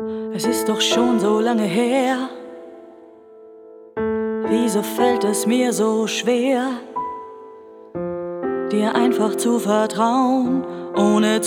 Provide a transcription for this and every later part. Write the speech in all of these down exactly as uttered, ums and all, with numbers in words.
Es ist doch schon so lange her. Wieso fällt es mir so schwer, dir einfach zu vertrauen, ohne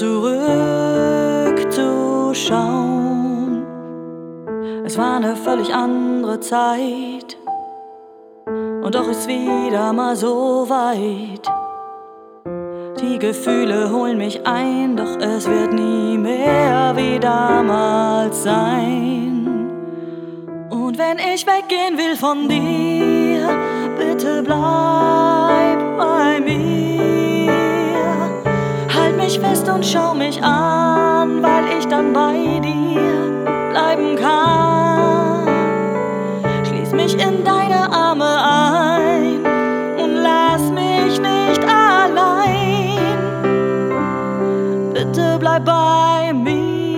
zurückzuschauen? Es war eine völlig andere Zeit, und doch ist wieder mal so weit. Die Gefühle holen mich ein, doch es wird nie mehr wie damals sein. Und wenn ich weggehen will von dir, bitte bleib bei mir. Halt mich fest und schau mich an, weil ich dann bei dir bleiben kann. Schließ mich in deine Arme ein und lass mich nicht allein. Bitte bleib bei mir.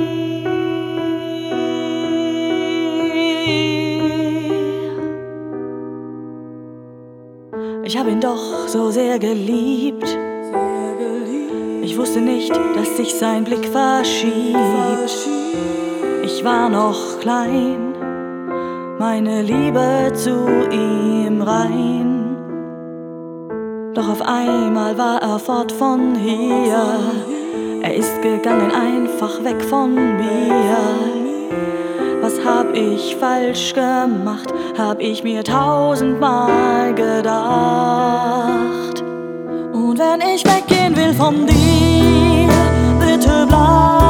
Ich hab ihn doch so sehr geliebt. Ich wusste nicht, dass sich sein Blick verschiebt. Ich war noch klein, meine Liebe zu ihm rein. Doch auf einmal war er fort von hier. Er ist gegangen, einfach weg von mir. Was hab ich falsch gemacht, hab ich mir tausendmal gedacht. Und wenn ich weggehen will von dir, bitte bleib